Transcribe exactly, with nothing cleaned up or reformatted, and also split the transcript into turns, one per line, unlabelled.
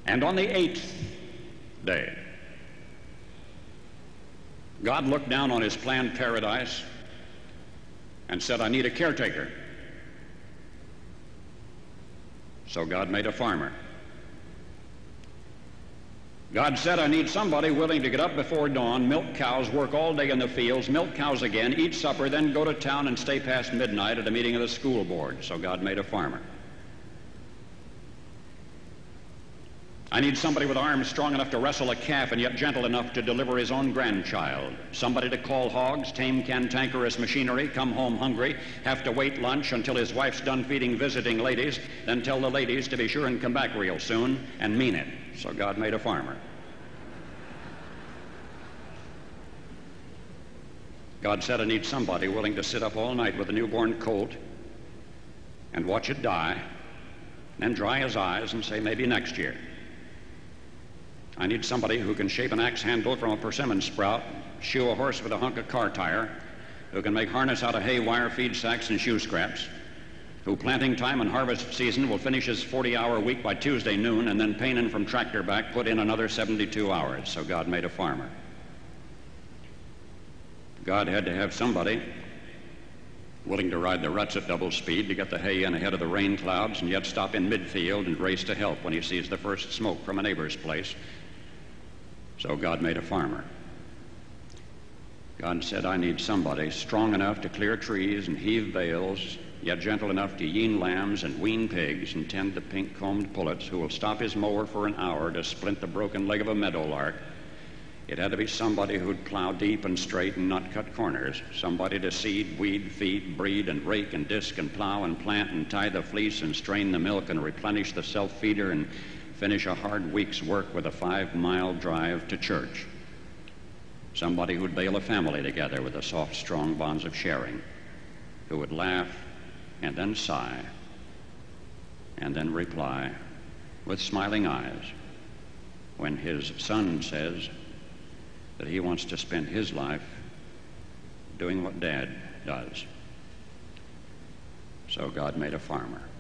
And on the eighth day, God looked down on his planned paradise and said, I need a caretaker. So God made a farmer. God said, I need somebody willing to get up before dawn, milk cows, work all day in the fields, milk cows again, eat supper, then go to town and stay past midnight at a meeting of the school board. So God made a farmer. I need somebody with arms strong enough to wrestle a calf and yet gentle enough to deliver his own grandchild. Somebody to call hogs, tame cantankerous machinery, come home hungry, have to wait lunch until his wife's done feeding visiting ladies, then tell the ladies to be sure and come back real soon and mean it. So God made a farmer. God said, I need somebody willing to sit up all night with a newborn colt and watch it die, then dry his eyes and say, maybe next year. I need somebody who can shape an axe handle from a persimmon sprout, shoe a horse with a hunk of car tire, who can make harness out of hay wire, feed sacks, and shoe scraps, who planting time and harvest season will finish his forty-hour week by Tuesday noon, and then painin' from tractor back put in another seventy-two hours. So God made a farmer. God had to have somebody willing to ride the ruts at double speed to get the hay in ahead of the rain clouds and yet stop in midfield and race to help when he sees the first smoke from a neighbor's place. So God made a farmer. God said, I need somebody strong enough to clear trees and heave bales, yet gentle enough to yean lambs and wean pigs and tend the pink-combed pullets, who will stop his mower for an hour to splint the broken leg of a meadowlark. It had to be somebody who'd plow deep and straight and not cut corners, somebody to seed, weed, feed, breed, and rake and disc and plow and plant and tie the fleece and strain the milk and replenish the self-feeder and finish a hard week's work with a five-mile drive to church. Somebody who'd bail a family together with the soft, strong bonds of sharing, who would laugh and then sigh and then reply with smiling eyes when his son says that he wants to spend his life doing what Dad does. So God made a farmer.